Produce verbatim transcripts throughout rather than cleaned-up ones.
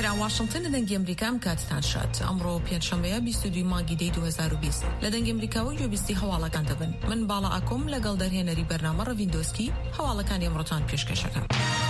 لە واشنگتن لە دەنگی ئەمریکام کاتتان شات. ئەمڕۆ پێنجشەمەیە بیست و دوو مانگی دەی دوو هەزار و بیست لە دەنگی ئەمریکاوە گوێبیستی هەواڵەکان دەبن. من باڵا ئاکۆم لەگەڵ دەرهێنەری بەرنامە ڕەڤیندۆسکی هەواڵەکانی ئەمڕۆتان پێشکەشەکەم.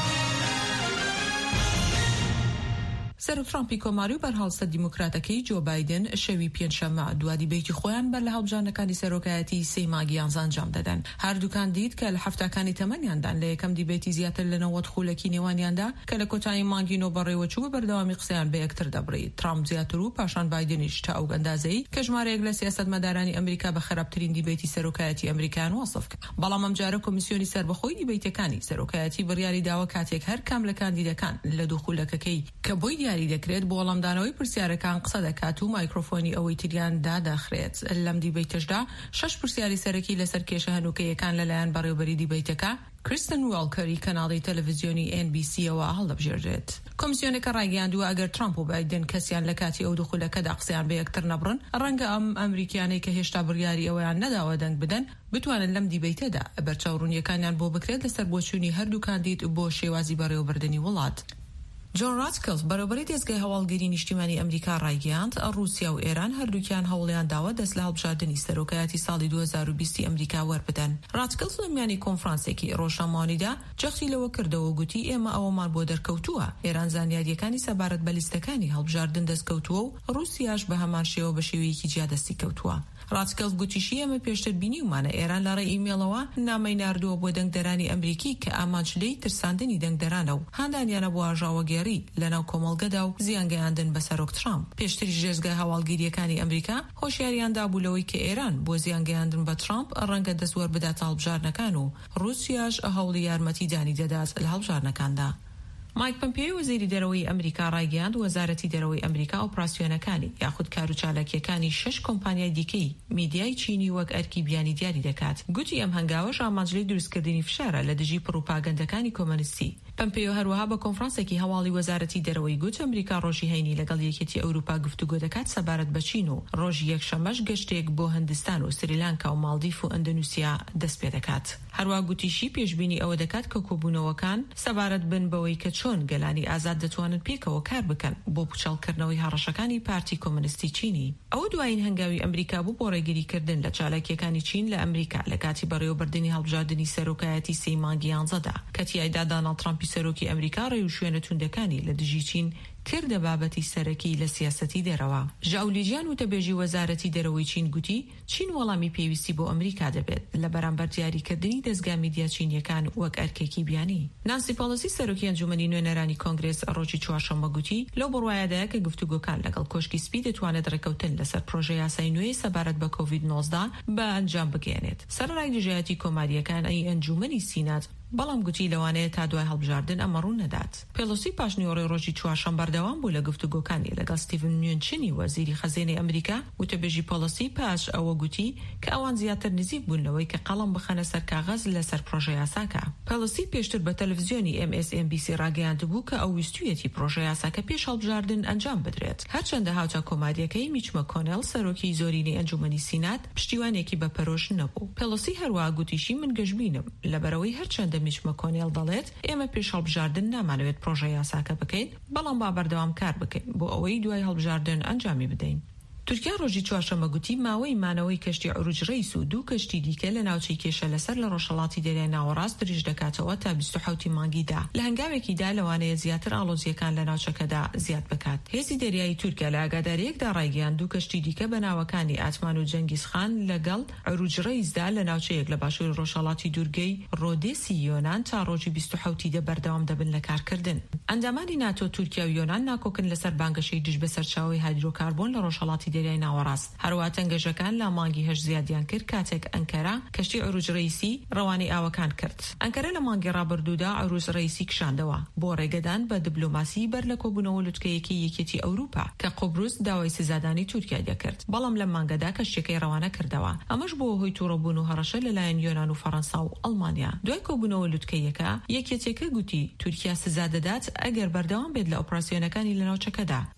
سەر ترامپی کۆماری و بەرهەڵسە دیموکراتەکەی جۆ بایدن شەوی پێنجشەممە دوادی بەیتی خۆیان بەر لە هەڵبژاردنەکانی سەرۆکایەتی سێ مانگیان ئەنجام دەدەن. هەردووکان دیت کە لە هەفتەکانی تەمەنیاندان لە یەکەم دیبێتی زیاتر لە نەوەت خولەکی نێوانیاندا کە لە کۆتایی مانگی نۆبەڕێوە چوو بەردەوامی قسەیان بە یەکتر دەبڕێت. ترامپ زیاتر و پاشان بایدنیش تا ئەو ئەندازەی کە ژمارەیەک لە سیاسەتمەدارانی ئەمریکا بە خراپترین دیبێتی سەرۆکایەتی ئەمریکان وەسف کرد. بەڵام ئەم جارە کۆمیسیۆنی سەربەخۆی دیبێتەکانی سەرۆکایەتی بڕیاری داوە کاتێک هەر کام لە کاندیدەکان لە دوو خولەکەکەی کە بۆی دیاری دەکرێت بۆ وەڵامدانەوەی پرسیارەکان قسە دەکات و مایکرۆفۆنی ئەوەی تریان داداخرێت. لەم دیبێتەشدا شەش پرسیاری سەرەکی لەسەر کێشە هەنووکەیەکان لەلایەن بەڕێوەبەری دیبێتەکە کریستن والکەری کەناڵی تەلەڤیزیۆنی ئێن بی سیەوە هەڵدەبژێردرێت. کۆمیسیۆنێکە ڕایگەیاندووە ئەگەر ترامپ و بایدن کەسیان لە کاتی ئەو دووخولەکەدا قسەیان بە یەکتر نەبڕن ڕەنگە ئەم ئەمریکیانەی کە هێشتا بڕیاری ئەویان نەداوە دەنگ بدەن بتوانن لەم دیبێتەدا بەرچاوڕوونیەکانیان بۆ بکرێت لەسەر بۆچوونی هەردوو کاندید بۆ شێوازی بەڕێوەبردننی وڵات. جۆن راتکلف بەڕێوەبەری دەستگای هەواڵگیری نیشتیمانی ئەمریکا ڕایگەیاند رووسیا و ئێران هەردووکیان هەوڵیان داوە دەست لە هەڵبژاردننی سەرۆکایەتی ساڵی دوو هەزار و بیست ئەمریکا وەربدەن. راتکلف لە میانی کۆنفرانسێکی ڕۆژنامەوانیدا جەختی لەوە کردەوە گوتی ئێمە ئەوەمان بۆ دەرکەوتووە. ئێران زانیاریەکانی سەبارەت بە لیستەکانی هەڵبژاردن دەستکەوتووە و رووسیاش بە هەمان شێوە بە شێوەیەکی جیادەستی کەوتووە. راتکلف گوتیشی ئەمە پێشتر بینیومانە ئێران لە ڕێی ئیمێلەوە نامەی ناردووە بۆ دەنگدەرانی ئەمریکی کە ئامانجلەی ترساندنی دەنگدەرانە و هاندانیانە بۆ ئاژاوەگێڕی لەناو کۆمەڵگەدا و زیانگەیاندن بە سەرۆک ترامپ. پێشتری ژێرگای هەواڵگیریەکانی ئەمریکا هۆشیاریاندا بوولەوەی کە ئێران بۆ زیانگەیاندن بە ترامپ ڕەنگە دەستوەر بدات هەڵبژاردنەکان و رووسیاش هەوڵی یارمەتیدانی دەدات لە هەڵبژاردنەکاندا. مایک پۆمپیۆ وەزیری دەرەوەی ئەمریکا ڕایگەیاند وەزارەتی دەرەوەی ئەمریکا ئۆپراسیۆنەکانی یاخود کار و چالاکیەکانی شەش کۆمپانیای دیکەی میدیای چینی وەک ئەرکی بیانی دیاری دەکات. گوتی ئەم هەنگاوەش ئامانجلەی دروستکردنی فشارە لە دژی پروپاگەندەکانی کۆمۆنیستی. پۆمپیۆ هەروەها بە کۆنفرانسێکی هەواڵی وەزارەتی دەرەوەی گوت ئەمریکا ڕۆژی هەینی لەگەڵ یەکێتی ئەوروپا گفتوگۆ دەکات سەبارەت بە چین و ڕۆژی یەکشەمەش گەشتێک بۆ هەندستان و سریلانکا و مالدیف و ئەندونوسیا دەست پێ دەکات. هەروەها گوتیشی پێشبینی ئەوە دەکات کە کۆبوونەوەکان سەبارەت بن بەوەی کە چۆن گەلانی ئازاد دەتوانن پێکەوە کار بکەن بۆ پوچەڵکردنەوەی هەڕەشەکانی پارتی کۆمۆنیستی چینی. ئەوە دوایین هەنگاوی ئەمریکا بوو بۆ ڕێگریکردن لە چالاکیەکانی چین لە ئەمریکا لە کاتی بەڕێوەبردننی هەڵبژاردننی سەرۆکایەتی سێ مانگی یانزەدا کە تیایدا دۆناڵد ترامپی سەرۆکی ئەمریکا ڕێ و شوێنە توندەکانی لە دژی چین کردە بابەتی سەرەکی لە سیاسەتی دەرەوە. ژاولیجیان وتەبێژی وەزارەتی دەرەوەی چین گوتی چین وەڵامی پێویستی بۆ ئەمریکا دەبێت لە بەرامبەر دیاریکردنی دەستگا میدیا چینیەکان وەک ئەرکێکی بیانی. نانسی پەلۆسی سەرۆکی ئەنجومەنی نوێنەرانی کۆنگرێس ڕۆژی چوارشەممە گوتی لەو بڕوایەدایە کە گفتوگۆکان لەگەڵ کۆشکی سپی دەتوانێت ڕێکەوتن لەسەر پرۆژە یاسای نوێی سەبارەت بە کۆڤید نۆزدە بە ئەنجام بگەێنێت. سەرڕای دژایەتی کۆماریەکان ئەی ئەنجومەنی سینات بەڵام گوتی لەوانەیە تا دوای هەڵبژاردن ئەمە ڕوون نەدات. پێلۆسی پاشنیوەڕۆی ڕۆژی چوارشەممە بەردەوام بوو لە گفتوگۆکانی لەگەڵ ستیڤن میونچینی وەزیری خەزینەی ئەمریکا وتەبێژی پۆلیسی پاش ئەوە گوتی کە ئەوان زیاتر نزیک بوونەوەی کە قەڵم بخەنە سەر کاغەز لەسەر پرۆژە یاساکە. پۆلیسی پێشتر بە تەلەڤیزیۆنی ئێم ئێس ئێم بی سی ڕاگەیاندبوو کە ئەو ویستویەتی پرۆژە یاساکە پێش هەڵبژاردن ئەنجام بدرێت. هەرچەندە هاوتا کۆماریەکەی میچ مەکۆنێل سەرۆکی زۆرینەی ئەنجومەنی سینات پشتیوانێکی بەپەرۆش نەبوو. پۆلیسی هەروەها گوتیشی من گەشبینم لەبەرەوەی هەرچەندە میچ مەکۆنێل دەڵێت ئێمە پێش هەڵبژاردن نامانەوێت پرۆژە یاساکە بکەین بەڵام با بەردەوام کار بکەین بۆ ئەوەی دوای هەڵبژاردن ئەنجامی بدەین. تورکیا ڕۆژی چوارشەممە گوتی ماوەی مانەوەی کەشتی عروج ڕەیس و دوو کەشتی دیکە لە ناوچەی کێشە لەسەر لە ڕۆژهەڵاتی دەریای ناوەڕاست درێژ دەکاتەوە تا بیست و حەوتی مانگیدا لە هەنگاوێکیدا لەوانەیە زیاتر ئاڵۆزیەکان لە ناوچەکەدا زیاد بکات. هێزی دەریایی تورکیا لە ئاگاداریەکدا ڕایگەیاند دوو کەشتی دیکە بە ناوەکانی ئاتمان و جەنگیزخان لەگەڵ عروج ڕەیسدا لە ناوچەیەک لە باشووری ڕۆژهەڵاتی دوورگەی ڕۆدێسی یۆنان تا ڕۆژی بیست و حەوتی دە بەردەوام دەبن لە کارکردن. ئەندامانی ناتۆ تورکیا و یۆنان ناکۆکن لەسەر بانگەشەی دژ بە سەرچاوی هایدرۆکاربۆن لە ڕۆژهەڵاتی دەریای ناوەڕاست. هەروە تەنگەشەکان لە مانگی هەشت زیادیان کرد کاتێک ئەنکەرا کەشتی عروج ڕەیسی ڕەوانەی ئاوەکان کرد. ئەنکەرە لە مانگی ڕابردوودا عروج ڕەیسی کشاندەوە بۆ ڕێگەدان بە دیبلۆماسی بەر لە کۆبوونەوە لوتکەیەکی یەکێتی ئەوروپا کە قوبروس داوای سزادانی تورکیا دەکرد بەڵام لە مانگەدا کەشتێکەکەی ڕەوانە کردەوە. ئەمەش بۆ هۆی تووڕەبوون و هەڕەشە لەلایەن یۆنان و فەڕەنسا و ئەڵمانیا. دوای کۆبوونەوە لوتکەیەکە یەکێتێکە گوتی تورکیا سزا دەدات ئەگەر بەردەوام بێت لە ئۆپراسیۆنەکانی لە ناوچەکەدا